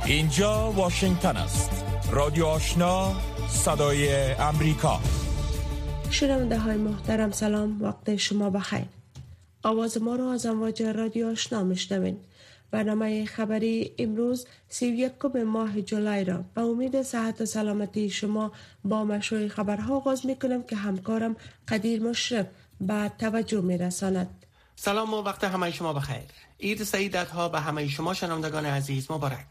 اینجا واشنگتن است. رادیو آشنا، صدای امریکا. شنونده های محترم سلام، وقت شما بخیر. آواز ما را از امواج رادیو آشنا میشنوین. برنامه خبری امروز 31 ماه جولای را به امید صحت و سلامتی شما با مشروع خبرها آغاز میکنم که همکارم قدیر مشرف به توجه میرساند. سلام و وقت همه شما بخیر. عید سعیدها به همه شما شنوندگان عزیز مبارک.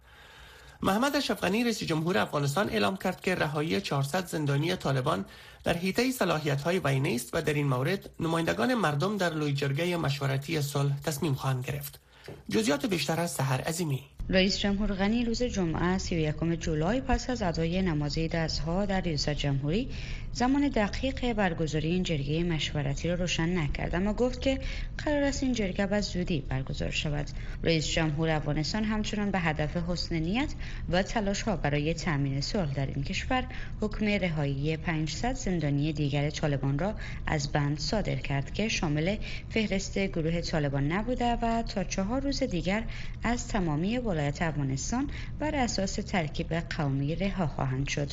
محمد اشرف غنی رئیس جمهور افغانستان اعلام کرد که رهایی 400 زندانی طالبان در حیطه صلاحیت‌های وی نیست و در این مورد نمایندگان مردم در لوی جرگه مشورتی صلح تصمیم خواهند گرفت. جزئیات بیشتر از سحر عظیمی. رئیس جمهور غنی روز جمعه 31 جولای پس از ادای نماز عید اضحی در ریاست جمهوری زمان دقیق برگزاری این جرگه مشورتی را روشن نکرد، اما گفت که قرار است این جرگه به زودی برگزار شود. رئیس جمهور افغانستان همچنان به هدف حسن نیت و تلاش‌ها برای تامین صلح در این کشور حکم رهایی 500 زندانی دیگر طالبان را از بند صادر کرد که شامل فهرست گروه طالبان نبوده و تا 4 روز دیگر از تمامی ولایت افغانستان بر اساس ترکیب قومی رها خواهند شد.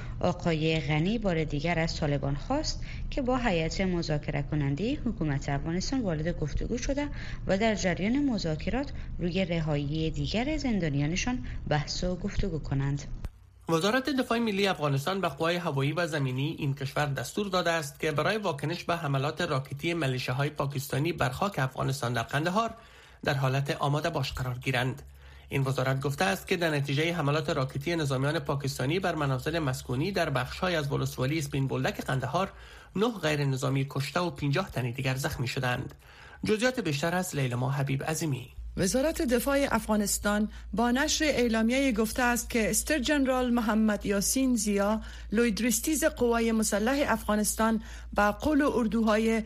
آقای غنی بار دیگر از طالبان خواست که با هیئت مذاکره کننده حکومت افغانستان وارد گفتگو شده و در جریان مذاکرات روی رهایی دیگر زندانیانشان بحث و گفتگو کنند. وزارت دفاع ملی افغانستان به قوای هوایی و زمینی این کشور دستور داده است که برای واکنش به حملات راکتی میلیشیاهای پاکستانی بر خاک افغانستان در قندهار در حالت آماده باش قرار گیرند. این وزارت گفته است که در نتیجه حملات راکتی نظامیان پاکستانی بر منازل مسکونی در بخش‌های از ولسوالی اسپین بولدک قندهار 9 غیر نظامی کشته و 50 تن دیگر زخمی شدند. جزئیات بیشتر از لیلا حبیب عظیمی. وزارت دفاع افغانستان با نشر اعلامیه گفته است که استر جنرال محمد یاسین زیا لویدرستیز قوای مسلح افغانستان با قول اردوهای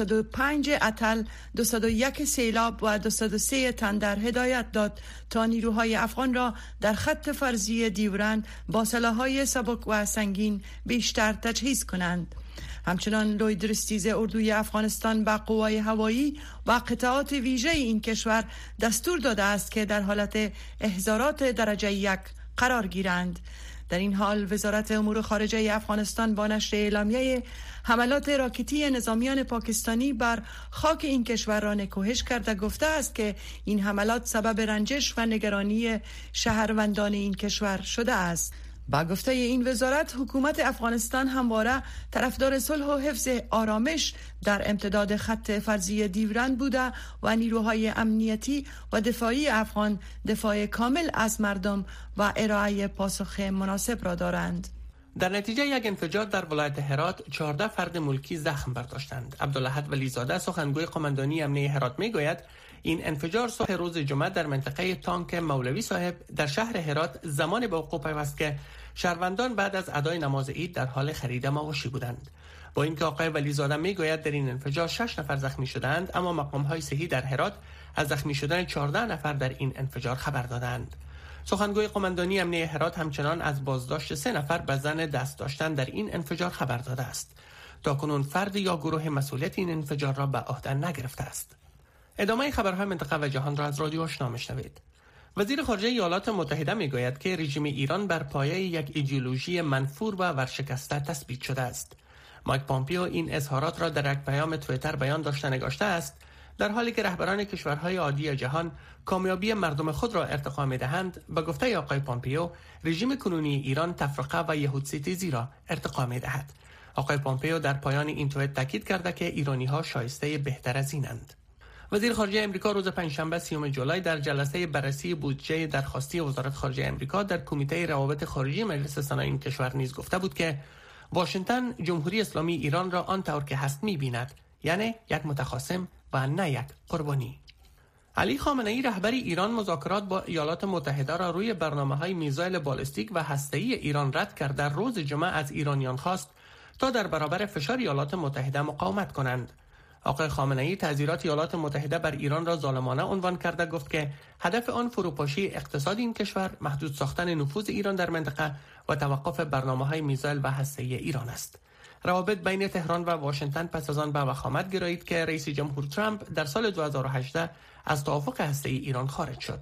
205 اتل 201 سیلاب و 203 تندر هدایت داد تا نیروهای افغان را در خط فرضی دیورند با سلاح‌های سبک و سنگین بیشتر تجهیز کنند. همچنان لویدرستیز اردوی افغانستان به قوای هوایی و قطعات ویژه این کشور دستور داده است که در حالت احضارات درجه 1 قرار گیرند. در این حال وزارت امور خارجه افغانستان با نشر اعلامیه حملات راکتی نظامیان پاکستانی بر خاک این کشور را نکوهش کرده گفته است که این حملات سبب رنجش و نگرانی شهروندان این کشور شده است. با گفته این وزارت حکومت افغانستان همواره طرفدار صلح و حفظ آرامش در امتداد خط فرضی دیورند بوده و نیروهای امنیتی و دفاعی افغان دفاع کامل از مردم و ارائه پاسخ مناسب را دارند. در نتیجه یک انفجار در ولایت هرات 14 فرد ملکی زخم برداشتند. عبدالاحد ولیزاده سخنگوی قماندانی امنیه هرات میگوید این انفجار صبح روز جمعه در منطقه تانک مولوی صاحب در شهر هرات زمان به وقوع پیوست که شهروندان بعد از ادای نماز عید در حال خرید مواشی بودند. با اینکه آقای ولیزاده میگوید در این انفجار 6 نفر زخمی شدند، اما مقام‌های صحی در هرات از زخمی شدن 14 نفر در این انفجار خبر دادند. سخنگوی قماندانی امنیه هرات همچنان از بازداشت 3 نفر به ظن دست داشتن در این انفجار خبر داده است. تاکنون فرد یا گروه مسئولیت این انفجار را به عهده نگرفته است. ادامه خبرهای منطقه و جهان را از رادیو آشنا میشنوید. وزیر خارجه ایالات متحده میگوید که رژیم ایران بر پایه یک ایدئولوژی منفور و ورشکسته تثبیت شده است. مایک پامپیو این اظهارات را در یک پیام توییتر بیان داشته نگاشته است، در حالی که رهبران کشورهای عادی جهان کامیابی مردم خود را ارتقا می‌دهند. به گفته آقای پامپیو رژیم کنونی ایران تفرقه و یهودستیزی را ارتقا می‌دهد. آقای پامپیو در پایان این توییت تاکید کرده که ایرانی‌ها شایسته بهتر از اینند. وزیر خارجه امریکا روز پنجشنبه 30 جولای در جلسه بررسی بودجه درخواستی وزارت خارجه امریکا در کمیته روابط خارجی مجلس سنا این کشور نیز گفته بود که واشنگتن جمهوری اسلامی ایران را آنطور که هست می‌بیند، یعنی یک متخاصم و نه یک قربانی. علی خامنه‌ای رهبر ایران مذاکرات با ایالات متحده را روی برنامه‌های میزایل بالستیک و هسته‌ای ایران رد کرد. در روز جمعه از ایرانیان خواست تا در برابر فشار ایالات متحده مقاومت کنند. آقای خامنه‌ای تعزیرات ایالات متحده بر ایران را ظالمانه عنوان کرده گفت که هدف آن فروپاشی اقتصاد این کشور، محدود ساختن نفوذ ایران در منطقه و توقف برنامه‌های میزایل و هسته‌ای ایران است. روابط بین تهران و واشنگتن پس از آن به وخامت گرایید که رئیس جمهور ترامپ در سال 2018 از توافق هسته‌ای ایران خارج شد.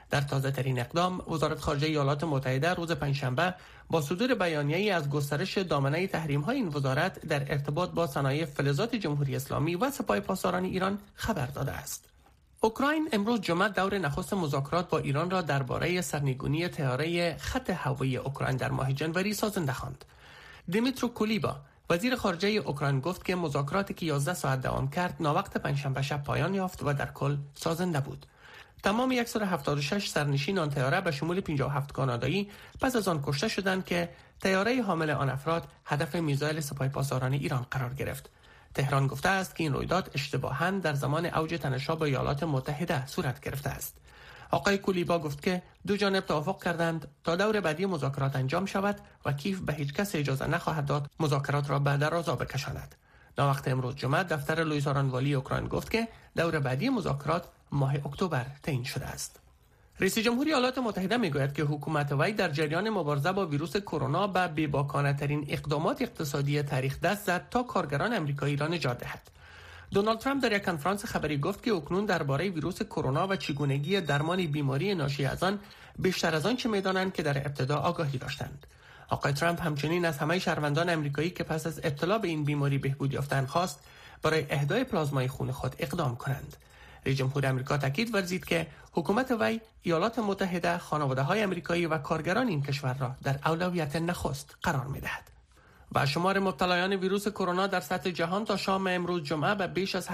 در تازه ترین اقدام، وزارت خارجه ایالات متحده روز پنجشنبه با صدور بیانیه‌ای از گسترش دامنه تحریم‌های این وزارت در ارتباط با صنایع فلزات جمهوری اسلامی و سپاه پاسداران ایران خبر داده است. اوکراین امروز جمعه دور نخست مذاکرات با ایران را درباره سرنگونی طیاره خط هوایی اوکراین در ماه جنوری سازنده خواند. دیمیترو کولیبا وزیر خارجه اوکراین گفت که مذاکراتی که 11 ساعت دوام کرد ناوقت پنجشنبه شب پایان یافت و در کل سازنده بود. تمام 176 سرنشین آن طیاره به شمول 57 کانادایی پس از آن کشته شدند که طیاره حامل آن افراد هدف میزایل سپاه پاسداران ایران قرار گرفت. تهران گفته است که این رویداد اشتباهاً در زمان اوج تنش‌ها با ایالات متحده صورت گرفته است. آقای کولیبا گفت که دو جانب توافق کردند تا دور بعدی مذاکرات انجام شود و کیف به هیچ کس اجازه نخواهد داد مذاکرات را به درازا بکشاند. ناوقت امروز جمعه دفتر لوئیس آرانوالی اوکراین گفت که دور بعدی مذاکرات ماه اکتبر تعیین شده است. رئیس جمهوری ایالات متحده میگوید که حکومت وی در جریان مبارزه با ویروس کرونا به بی‌باکانه‌ترین اقدامات اقتصادی تاریخ دست زد تا کارگران آمریکایی را نجات دهد. دونالد ترامپ در یک کنفرانس خبری گفت که اکنون درباره ویروس کرونا و چگونگی درمان بیماری ناشی از آن بیشتر از آن چه می‌دانند که در ابتدا آگاهی داشتند. آقای ترامپ همچنین از همه شهروندان آمریکایی که پس از ابتلا به این بیماری بهبود یافتند خواست برای اهدای پلازمای خون خود اقدام کنند. رئیس جمهور آمریکا تاکید ورزید که حکومت وی ایالات متحده، خانواده‌های آمریکایی و کارگران این کشور را در اولویت نخست قرار می‌دهد. و شمار مبتلایان ویروس کرونا در سطح جهان تا شام امروز جمعه به بیش از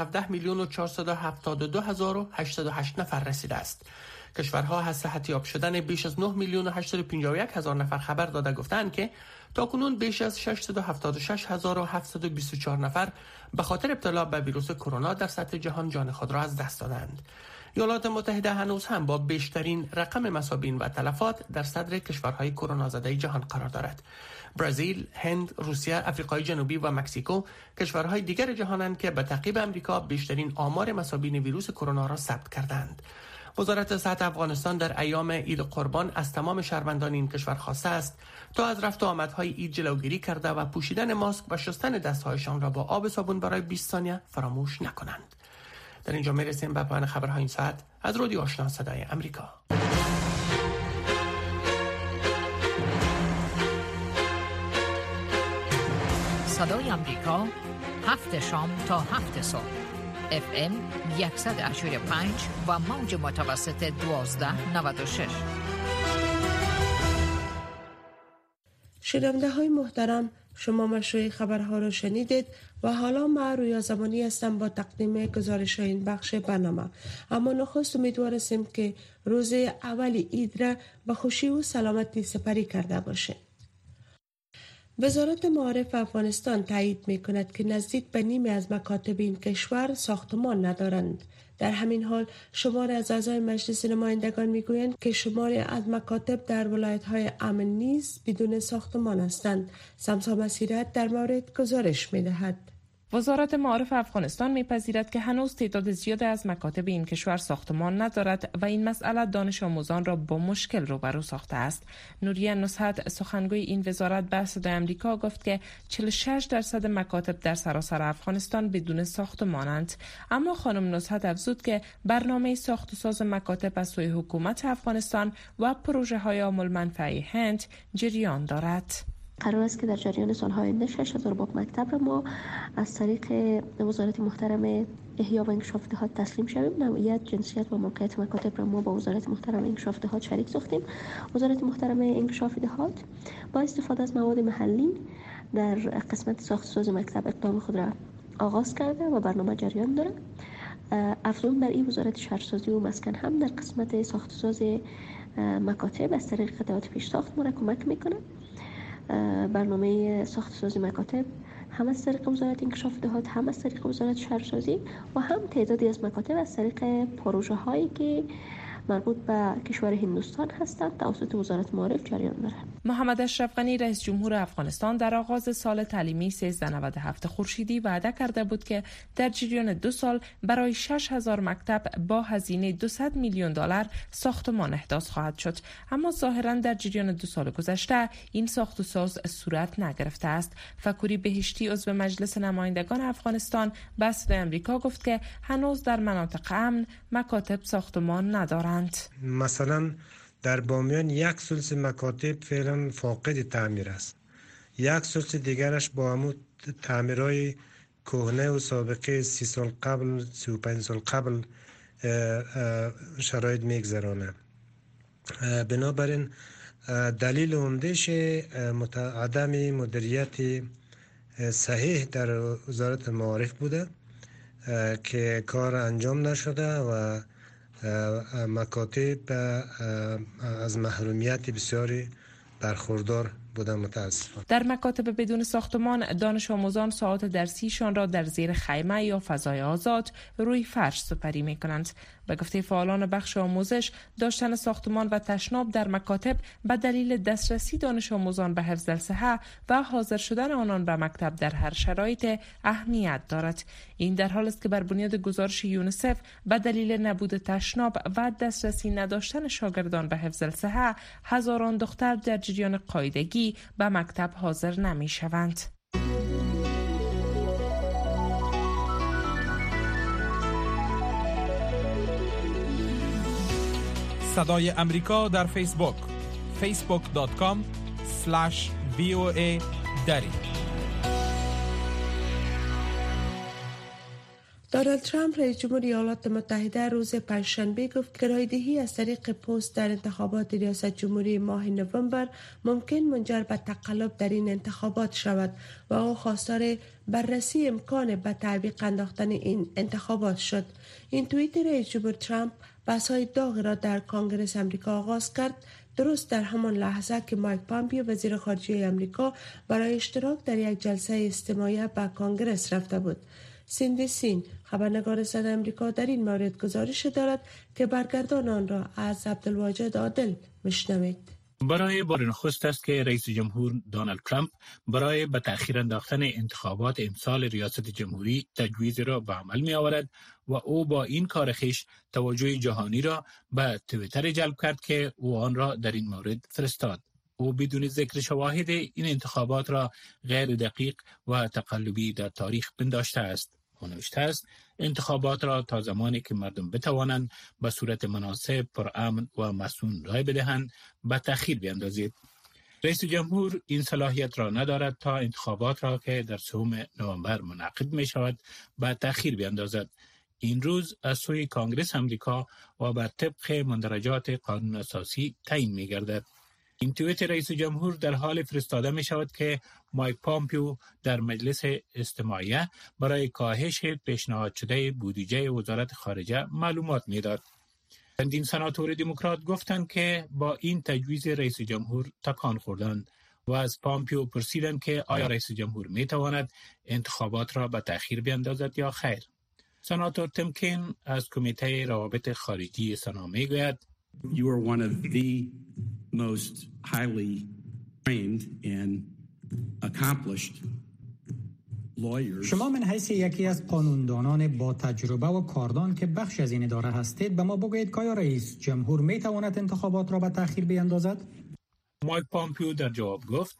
17,472,808 نفر رسیده است. کشورها از صحتیاب شدن بیش از 9,851,000 نفر خبر داده گفتند که تاکنون بیش از 676,724 نفر به خاطر ابتلا به ویروس کرونا در سطح جهان جان خود را از دست دادند. ایالات متحده هنوز هم با بیشترین رقم مصابین و تلفات در صدر کشورهای کرونا زده جهان قرار دارد. برزیل، هند، روسیه، آفریقای جنوبی و مکزیکو کشورهای دیگر جهانند که به تعقیب آمریکا بیشترین آمار مصابین ویروس کرونا را ثبت کردند. وزارت صحت افغانستان در ایام عید قربان از تمام شهروندان این کشور خواسته است تا از رفت و آمدهای عید جلوگیری کرده و پوشیدن ماسک و شستن دستهایشان را با آب صابون برای 20 ثانیه فراموش نکنند. در اینجا میرسیم به پایان خبرهای این ساعت از رادیو آشنا صدای آمریکا. صدای آمریکا، 7 شام تا 7 صبح. FM 185 و موج متوسط 1296. شنونده های محترم، شما مشروع خبرها را شنیدید و حالا ما رویا زمانی هستم با تقدیم گزارش این بخش برنامه. اما نخست امیدوار هستیم که روز اول عید را به خوشی و سلامتی سپری کرده باشه. وزارت معارف افغانستان تایید می کند که نزدیک به نیمی از مکاتب این کشور ساختمان ندارند. در همین حال شمار از اعضای مجلس نمایندگان می گویند که شمار از مکاتب در ولایت‌های امن نیز بدون ساختمان هستند. سمسا مسیرت در مورد گزارش می دهد. وزارت معارف افغانستان می‌پذیرد که هنوز تعداد زیادی از مکاتب این کشور ساختمان ندارد و این مسئله دانش آموزان را با مشکل روبرو ساخته است. نوریه نصحت سخنگوی این وزارت به صدای آمریکا گفت که 46% مکاتب در سراسر افغانستان بدون ساختمانند. اما خانم نصحت افزود که برنامه ساخت و ساز مکاتب از سوی حکومت افغانستان و پروژه‌های عامل منفعه هند جریان دارد. قرار است که در جریان سالهای آینده 6000 باب مکتب را ما از طریق وزارت محترم احیا و انکشاف دهات تسلیم شویم. نوعیت، جنسیت و موقعیت مکاتب را ما با وزارت محترم انکشاف دهات شریک ساختیم. وزارت محترم انکشاف دهات با استفاده از مواد محلی در قسمت ساخت ساز مکتب اقدام خود را آغاز کرده و برنامه جریان دارد. افزون بر این وزارت شهرسازی و مسکن هم در قسمت ساخت ساز مکاتب از طریق خدمات پیش ساخت ما را کمک میکنه. برنامه ساخت سازی مکاتب هم از طریق وزارت انکشاف دهات، هم از طریق وزارت شهرسازی و هم تعدادی از مکاتب از طریق پروژه هایی که مربوط به کشور هندوستان هستند توسط وزارت معارف جریان دارد. محمد اشرف غنی رئیس جمهور افغانستان در آغاز سال تعلیمی 1397 خورشیدی وعده کرده بود که در جریان 2 سال برای 6000 مکتب با هزینه 200 میلیون دلار ساختمان احداث خواهد شد. اما ظاهرا در جریان 2 سال گذشته این ساخت و ساز صورت نگرفته است. فکوری بهشتی عضو مجلس نمایندگان افغانستان به صدای آمریکا گفت که هنوز در مناطق امن مکاتب ساختمان ندارند. مثلا در بامیان 1/3 مکاتب فعلا فاقد تعمیر است. 1/3 دیگرش با همون تعمیرهای کهنه و سابقه 30 سال قبل 35 سال قبل شرایط میگذرانه. بنابراین دلیل عمده‌اش عدم مدیریت صحیح در وزارت معارف بوده که کار انجام نشده و مکاتب از محرومیت بسیاری برخوردار بودن متاسفانه. در مکاتب بدون ساختمان دانش آموزان ساعات درسیشان را در زیر خیمه یا فضای آزاد روی فرش سپری می کنند. به گفته فعالان بخش آموزش، داشتن ساختمان و تشناب در مکاتب به دلیل دسترسی دانش آموزان به حفظ الصحه و حاضر شدن آنان به مکتب در هر شرایط اهمیت دارد. این در حالی است که بر بنیاد گزارش یونیسف به دلیل نبود تشناب و دسترسی نداشتن شاگردان به حفظ الصحه، هزاران دختر در جریان قاعدگی به مکتب حاضر نمی شوند. صدای امریکا در فیسبوک facebook.com/VOA دری. دونالد ترامپ رئیس جمهور ایالات متحده روز پنجشنبه گفت که رایدهی از طریق پست در انتخابات ریاست جمهوری ماه نوامبر ممکن منجر به تقلب در این انتخابات شود و او خواستار بررسی امکان به تعویق انداختن این انتخابات شد. این توییت رئیس جمهور ترامپ بحث‌های داغ را در کنگره آمریکا آغاز کرد، درست در همان لحظه که مایک پامپیو وزیر خارجه آمریکا برای اشتراک در یک جلسه استماعی به کنگره رفته بود. سیندی سین، خبرنگار صدای آمریکا، در این مورد گزارش دارد که برگردان آن را از عبدالواجد عادل میشنوید. برای بار نخست است که رئیس جمهور دونالد ترامپ برای به تأخیر انداختن انتخابات امسال ریاست جمهوری تجویز را به عمل می آورد و او با این کار خویش توجه جهانی را به توییتر جلب کرد که او آن را در این مورد فرستاد. او بدون ذکر شواهد این انتخابات را غیر دقیق و تقلبی در تاریخ پنداشته است. او نوشته است انتخابات را تا زمانی که مردم بتوانند به صورت مناسب، پرامن و مسئول رای بدهند به تأخیر بیندازید. رئیس جمهور این صلاحیت را ندارد تا انتخابات را که در 3 نوامبر منعقد می شود به تأخیر بیندازد. این روز از سوی کانگرس آمریکا و بر طبق مندرجات قانون اساسی تعیین می گردد. این توییت رئیس جمهور در حال فرستاده می شود که مایک پامپیو در مجلس استماعیه برای کاهش پیشنهاد شده بودجه وزارت خارجه معلومات می داد. چندین سناتور دموکرات گفتند که با این تجویز رئیس جمهور تکان خوردند و از پامپیو پرسیدند که آیا رئیس جمهور می تواند انتخابات را به تأخیر بیندازد یا خیر. سناتور تیم کین از کمیته روابط خارجی سنا می گوید You are one of the most highly trained and accomplished lawyers. شما من حیث یکی از قانوندانان با تجربه و کاردان که بخش از این اداره هستید به ما بگویید که آیا رئیس جمهور می تواند انتخابات را به تأخیر بیندازد؟ مایک پامپیو در جواب گفت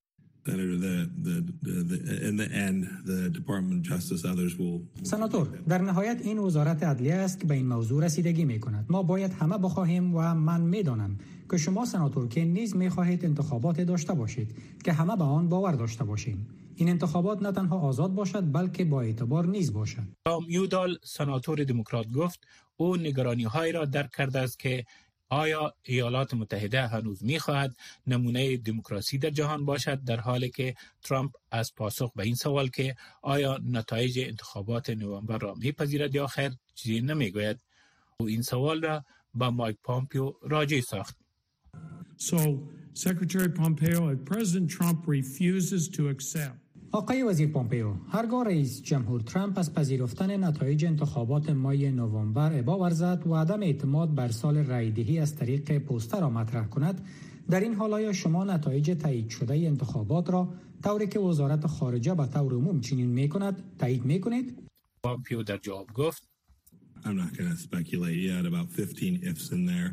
سناتور، در نهایت این وزارت عدلیه است که به این موضوع رسیدگی می کند. ما باید همه بخواهیم و من می دانم که شما سناتور که نیز می خواهید انتخابات داشته باشید که همه به آن باور داشته باشیم. این انتخابات نه تنها آزاد باشد بلکه با اعتبار نیز باشد. تام یودال سناتور دموکرات گفت او نگرانی‌های را درک کرده است که آیا ایالات متحده هنوز می‌خواهد نمونه دموکراسی در جهان باشد، در حالی که ترامپ از پاسخ به این سوال که آیا نتایج انتخابات نوامبر را می‌پذیرد یا خیر چیزی نمی‌گوید. او این سوال را با مایک پامپیو راجع ساخت. So, Secretary Pompeo, if President Trump refuses to accept آقای وزیر پامپیو، هرگاه رئیس جمهور ترامپ از پذیرفتن نتایج انتخابات ماه نوامبر ابا ورزد و عدم اعتماد بر سال رایدهی از طریق پوستر را مطرح کند، در این حال آیا شما نتایج تایید شده انتخابات را طوری که وزارت خارجه به طور عموم چنین میکند تایید میکنید؟ پامپیو در جواب گفت I'm not going to speculate yet about 15 ifs in there.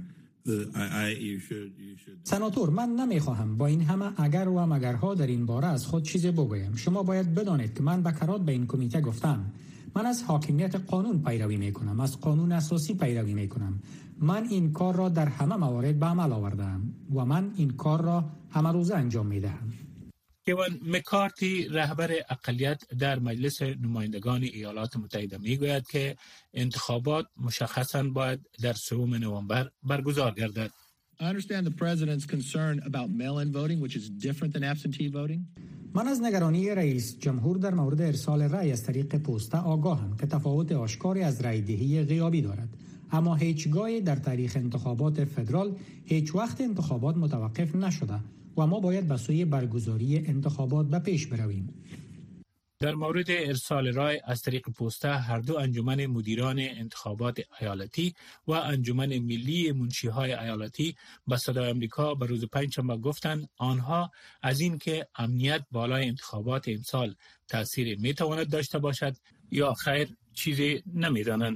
سناتور، من نمیخواهم با این همه اگر و مگرها در این باره از خود چیزی بگویم. شما باید بدانید که من به کرات به این کمیته گفتم من از حاکمیت قانون پیروی میکنم، از قانون اساسی پیروی میکنم. من این کار را در همه موارد به عمل آوردم و من این کار را همه روزه انجام میدهم. کیوان مکارتی رهبر اقلیت در مجلس نمایندگان ایالات متحده میگوید که انتخابات مشخصاً باید در 3 نوامبر برگزار گردد. I understand the president's concern about mail-in voting, which is different than absentee voting. من از نگرانی رئیس جمهور در مورد ارسال رأی از طریق پسته آگاهم که تفاوت آشکاری از رأی‌دهی غیابی دارد. اما هیچگاه در تاریخ انتخابات فدرال هیچ وقت انتخابات متوقف نشده و ما باید به سوی برگزاری انتخابات به پیش برویم. در مورد ارسال رای از طریق پسته، هر دو انجمن مدیران انتخابات ایالتی و انجمن ملی منشیهای ایالتی به صدای آمریکا به روز پنجشنبه گفتند آنها از این که امنیت بالای انتخابات امسال تأثیر میتواند داشته باشد یا خیر چیزی نمیدانند.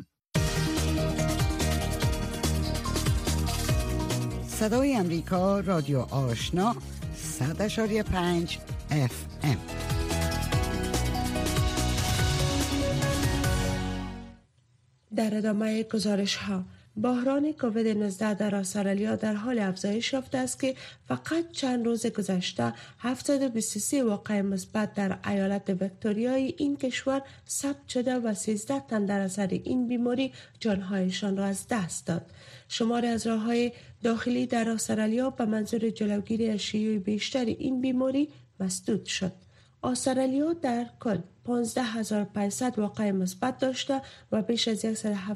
صدای آمریکا، رادیو آشنا، 100.5 FM. در ادامه گزارش ها، بحران کووید 19 در استرالیا در حال افزایش یافته است که فقط چند روز گذشته 723 واقعه مثبت در ایالت ویکتوریای این کشور ثبت شده و 13 تن در اثر این بیماری جانهایشان را از دست داد. شماری از راه‌های داخلی در استرالیا به منظور جلوگیری از شیوع بیشتر این بیماری مسدود شد. استرالیا در کل 15500 واقعه مثبت داشته و بیش از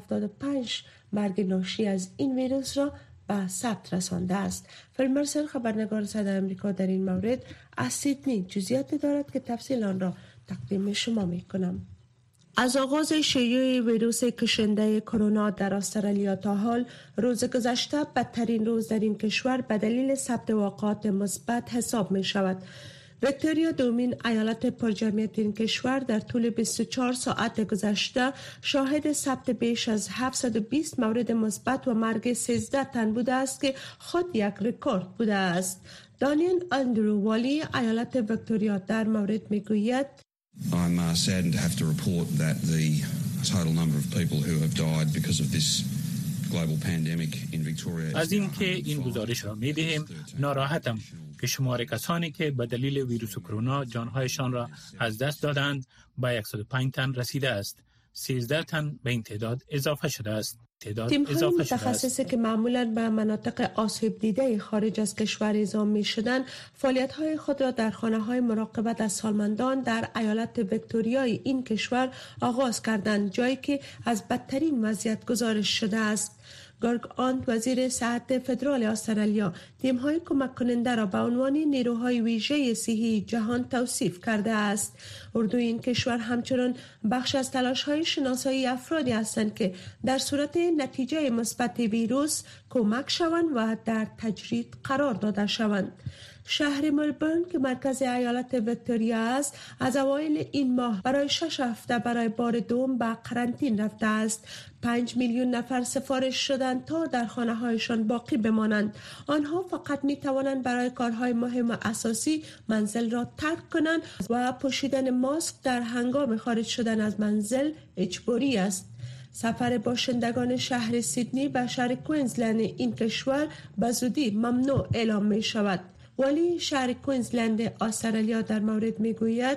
175 مرگ ناشی از این ویروس را به ثبت رسانده است. فیل مرسل، خبرنگار صدای آمریکا، در این مورد از سیدنی جزئیاتی دارد که تفصیل آن را تقدیم شما می کنم. از آغاز شیوع ویروس کشنده کرونا در استرالیا تا حال، روز گذشته بدترین روز در این کشور به دلیل ثبت واقعات مثبت حساب می شود. ویکتوریا دومین ایالت پرجمعیت این کشور در طول 24 ساعت گذشته شاهد ثبت بیش از 720 مورد مثبت و مرگ 13 تن بوده است که خود یک رکورد بوده است. دانیل اندرو والی ایالت ویکتوریا در مورد میگوید I'm saddened to have to report that the total number of people who have died because of this global pandemic in Victoria. از این که این گزارش را می‌دهیم ناراحتم که شمار کسانی که به دلیل ویروس کرونا جانهایشان را از دست دادند به 105 تن رسیده است. 13 تن به این تعداد اضافه شده است. تیم‌های متخصصی که معمولاً به مناطق آسیب دیده خارج از کشور اعزام می‌شدند، فعالیت‌های خود را در خانه‌های مراقبت از سالمندان در ایالت ویکتوریای این کشور آغاز کردند، جایی که از بدترین وضعیت گزارش شده است. گارگ آنت، وزیر صحت فدرال استرالیا، تیم‌های کمک کننده را به عنوان نیروهای ویژه صحی جهان توصیف کرده است. اردوی این کشور همچنان بخش از تلاش‌های شناسایی افرادی هستند که در صورت نتیجه مثبت ویروس کمک شوند و در تجرید قرار داده شوند. شهر ملبورن که مرکز ایالت ویکتوریا است، از اوایل این ماه برای 6 هفته برای بار دوم به قرنطین رفته است. 5 میلیون نفر سفارش شدند تا در خانه‌هایشان باقی بمانند. آنها فقط می توانند برای کارهای مهم و اساسی منزل را ترک کنند و پوشیدن ماسک در هنگام خارج شدن از منزل اجباری است. سفر باشندگان شهر سیدنی به شهر کوینزلند این کشور به زودی ممنوع اعلام می شود. ولی شهر کوینزلند استرالیا در مورد می گوید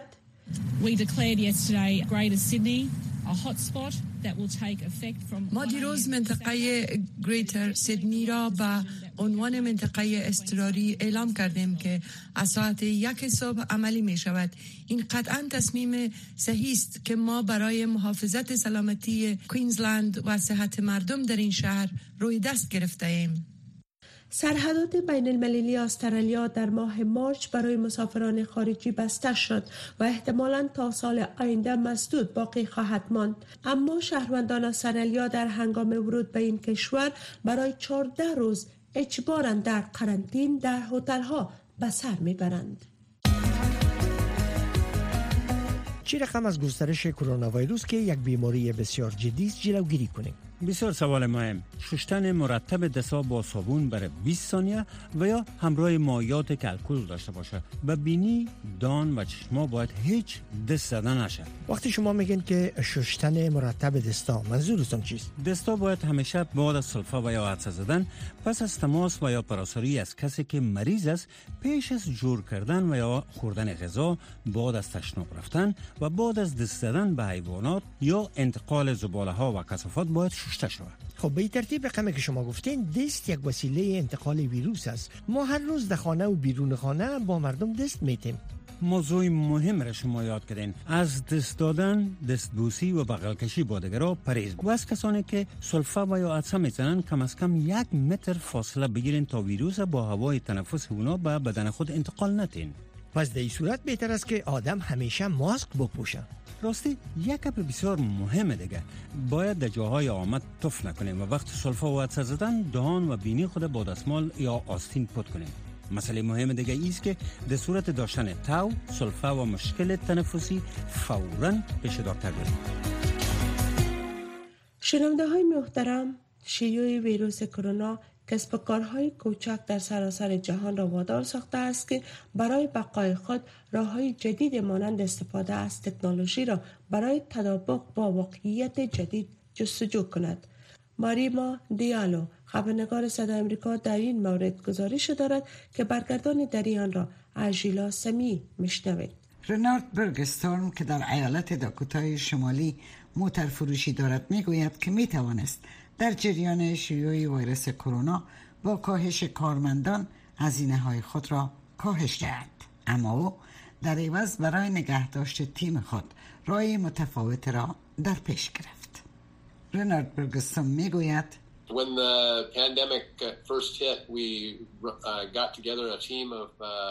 ما دیروز منطقه گریتر سیدنی را به عنوان منطقه اضطراری اعلام کردیم که از ساعت 1 صبح عملی می شود. این قطعا تصمیم صحیح است که ما برای محافظت سلامتی کوینزلند و صحت مردم در این شهر روی دست گرفته ایم. سرحدات بین المللی استرالیا در ماه مارچ برای مسافران خارجی بسته شد و احتمالاً تا سال آینده مسدود باقی خواهد ماند. اما شهروندان استرالیا در هنگام ورود به این کشور برای 14 روز اجباراً در قرنطین در هتل‌ها به سر میبرند. چه رقم از گسترش کرونا ویروس که یک بیماری بسیار جدی است جلوگیری کنیم؟ بسیار سوال مهم. شستن مرتب دست‌ها با صابون برای 20 ثانیه و یا همراه مایعات که الکل داشته باشه. به بینی، دان و چشما باید هیچ دست زدن نشه. وقتی شما میگین که شستن مرتب دستا، منظورتون چیست؟ دستا باید همیشه بعد از سلفه و یا عطسه زدن، پس از تماس و یا پراساری از کسی که مریض است، پیش از جور کردن و یا خوردن غذا، بعد از تشناب رفتن و بعد از دست زدن به حیوانات یا انتقال زباله ها و کثافات باید شسته شود. خب به این ترتیب رقمی که شما گفتین، دست یک وسیله انتقال ویروس است. ما هر روز در خانه و بیرون خانه با مردم دست میتیم. موضوع مهم را شما یاد کردین. از دست دادن، دستبوسی و بغل کشی با دیگران پرهیز. و از کسانی که سلفه و یا عطسه میزنن کم از کم 1 متر فاصله بگیرین تا ویروس با هوای تنفس اونا به بدن خود انتقال ندین. پس در این صورت بهتر است که آدم همیشه ماسک بپوشه. راستی یک گپ بسیار مهمه دیگه، باید در جاهای آمد تف نکنیم و وقت سلفه و عطسه زدن دهان و بینی خود با دستمال یا آستین پاک کنیم. مسئله مهم دیگه ایست که در صورت داشتن تاو، سلفه و مشکل تنفسی فوراً پیش دکتر بریم. شنونده های محترم، شیوع ویروس کرونا کسب و کارهای کوچک در سراسر جهان را وادار ساخته است که برای بقای خود راه‌های جدید مانند استفاده از تکنولوژی را برای تطابق با واقعیت جدید جستجو کند. ماریما دیالو، خبرنگار صدای آمریکا، در این مورد گزارش دارد که برگردان در آن را از ژیلا سمی میشنوید. رنارد برگستورم که در ایالت داکوتای شمالی موتر فروشی دارد میگوید که میتوانست در جریان شیوع ویروس کرونا با کاهش کارمندان هزینه‌های خود را کاهش دهد، اما او در عوض برای نگهداشت تیم خود راه متفاوت را در پیش گرفت. رنارد برگستورم میگوید When the pandemic first hit, we got together a team of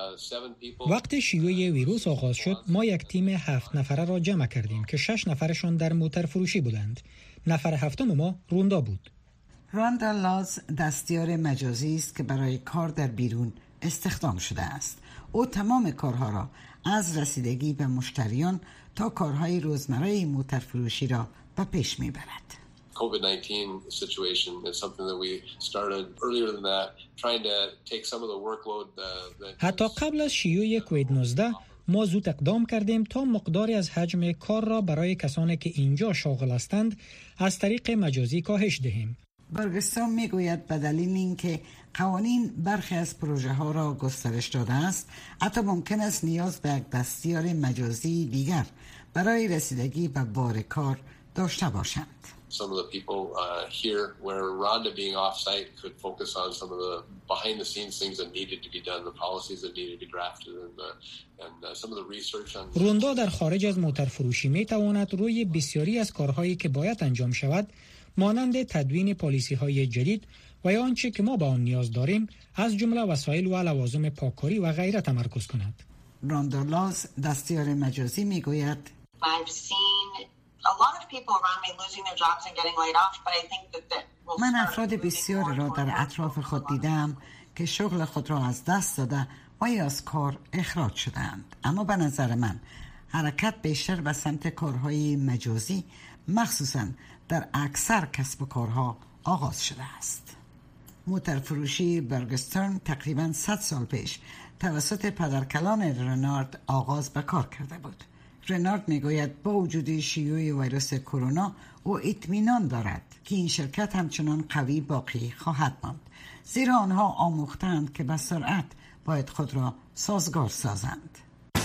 7 people. وقتی شیوع ویروس آغاز شد، ما یک تیم 7 نفره را جمع کردیم که 6 نفرشان در موتر فروشی بودند. نفر هفتم ما روندا بود. روندا لاز دستیار مجازی است که برای کار در بیرون استخدام شده است. او تمام کارها را از رسیدگی به مشتریان تا کارهای روزمره موتر فروشی را به پیش میبرد. COVID-19 situation is something that we started earlier than that, trying to take some of the workload. حتی قبل از شیوع کووید 19 ما زود اقدام کردیم تا مقداری از حجم کار را برای کسانی که اینجا شاغل هستند از طریق مجازی کاهش دهیم. برگستان میگوید به دلیل اینکه قوانین برخی از پروژه ها را گسترش داده است، حتی ممکن است نیاز به یک دستیار مجازی دیگر برای رسیدگی به بار کار داشته باشند. Some of the people here where Rhonda being off-site could focus on some of the behind-the-scenes things that needed to be done, the policies that needed to be drafted, and some of the research on. روندا در خارج از موتر فروشی می تواند روی بسیاری از کارهایی که باید انجام شود، مانند تدوین پالیسی‌های جدید و یا آنچه که ما به آن نیاز داریم، از جمله وسایل و لوازم پاککاری و غیره تمرکز کند. روندا لاز دستیار مجازی میگوید من افراد بسیاری را در اطراف خود دیدم که شغل خود را از دست داده و یا از کار اخراج شدند، اما به نظر من حرکت بیشتر به سمت کارهای مجازی مخصوصاً در اکثر کسب و کارها آغاز شده است. موتر فروشی برگسترن تقریباً 100 سال پیش توسط پدرکلان رنارد آغاز به کار کرده بود. رنارد میگوید با وجود شیوع ویروس کرونا او اطمینان دارد که این شرکت همچنان قوی باقی خواهد ماند، زیرا آنها آموختند که به سرعت باید خود را سازگار سازند.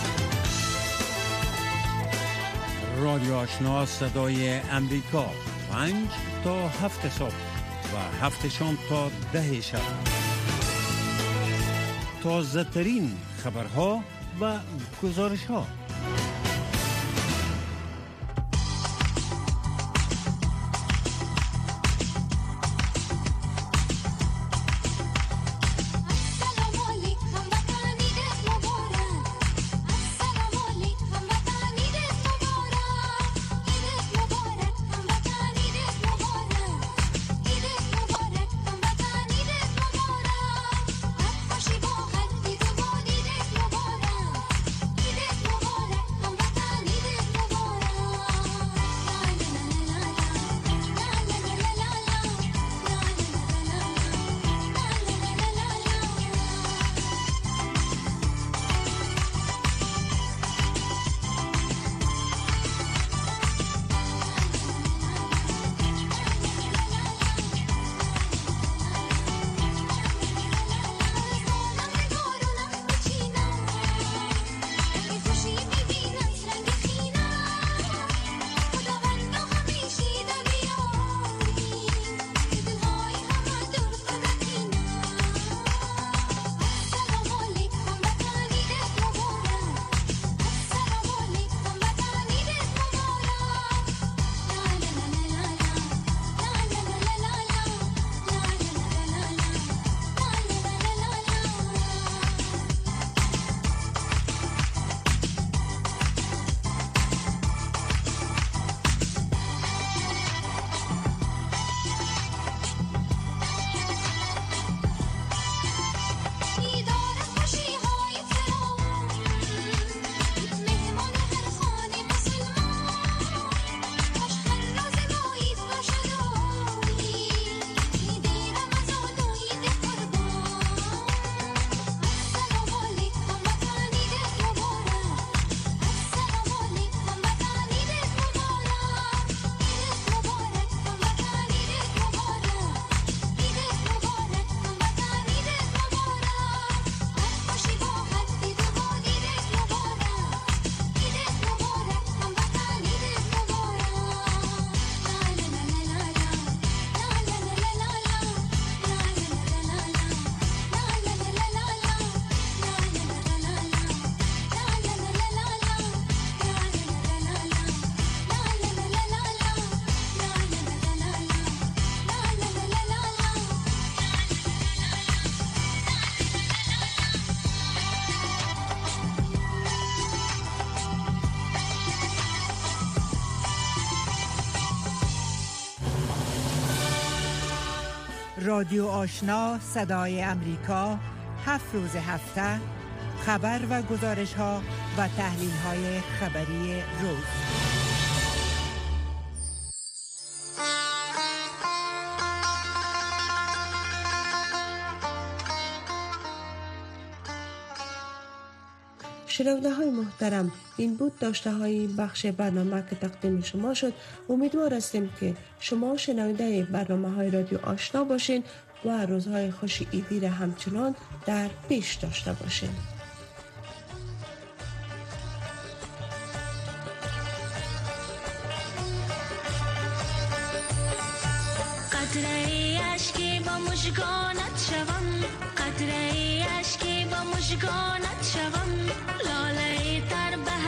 رادیو آشنا صدای امریکا 5 تا 7 صبح و 7 شام تا 10 شب. تازه ترین خبرها و گزارش ها. رادیو آشنا صدای امریکا 7 روز هفته خبر و گزارش ها و تحلیل های خبری روز. شنونده های محترم، این بود داشته های بخش برنامه که تقدیم شما شد. امیدوار هستیم که شما شنونده برنامه های رادیو آشنا باشین و روزهای خوش عیدی را همچنان در پیش داشته باشین. قطره اشکی با مژگانت شوم، قطره اشکی با مژگانت شوم، لاله تر به